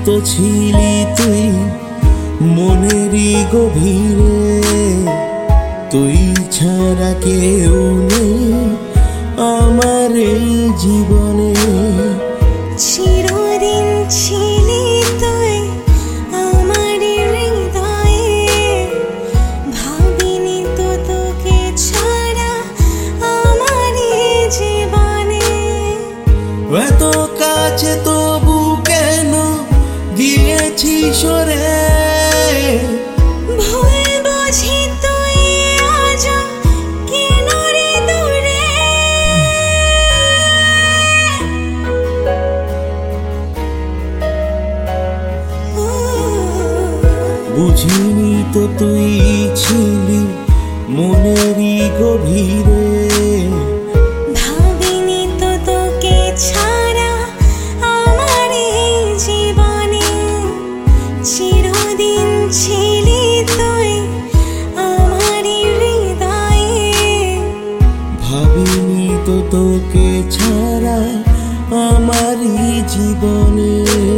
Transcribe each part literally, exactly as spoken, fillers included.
তো ছিলি তুই মনেরই গভীরে, তুই ছাড়া কেউ নেই আমার এই জীবনে। চিরদিন ছিলি তুই আমার হৃদয়ে, ভাবিনি তো তোকে ছাড়া আমার এই জীবনে। এত কাছে তবু কেন গিয়েছি সরে, ভুল বুঝি তুই আজ কেন রে দূরে। বুঝিনি তো তুই ছিলি মনেরই গভীরে, ভাবিনি তো তোকে ছাড়া আমার এই জীবনে। চিরদিন ছিলি তুই আমার হৃদয়ে, ভাবিনি তো তোকে ছাড়া আমারই জীবনে।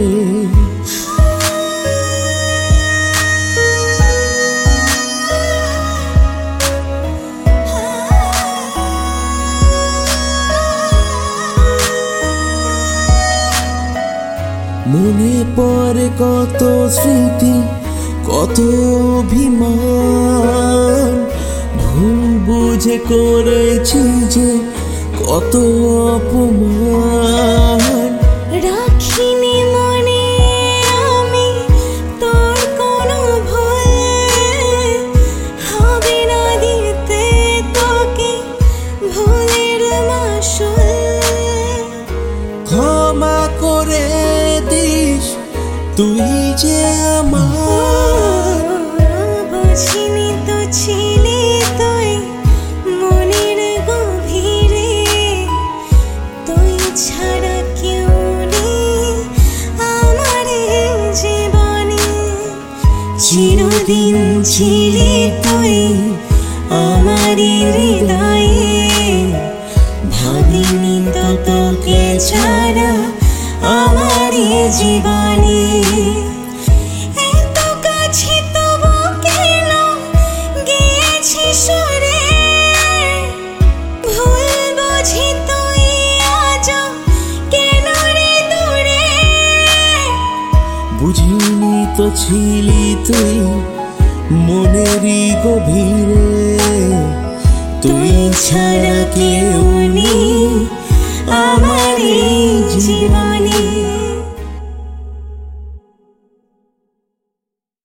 মনে পড়ে কত স্মৃতি, কত অভিমান, ভুল বুঝে করেছি যে কত অপমান। রাখিনি মনে আমি তোর কোনো ভুল, হবে না দিতে তোকে ভুলের মাসুল। ক্ষমা করে দিস তুই যে আমার, বুঝিনি তো ছিলি তুই মনের গভীরে, তুই ছাড়া কেউ নেই আমার এই জীবনে। চিরদিন ছিলি তুই আমার হৃদয়ে, ভাবিনি তো তোকে ছাড়া আমার এই জীবনে। এত কাছে তবু কেন গিয়েছি সরে, ভুল বুঝি তুই আজ কেন রে দূরে। বুঝিনি তো ছিলি তুই মনেরই গভীরে, তুই ছাড়া কেউ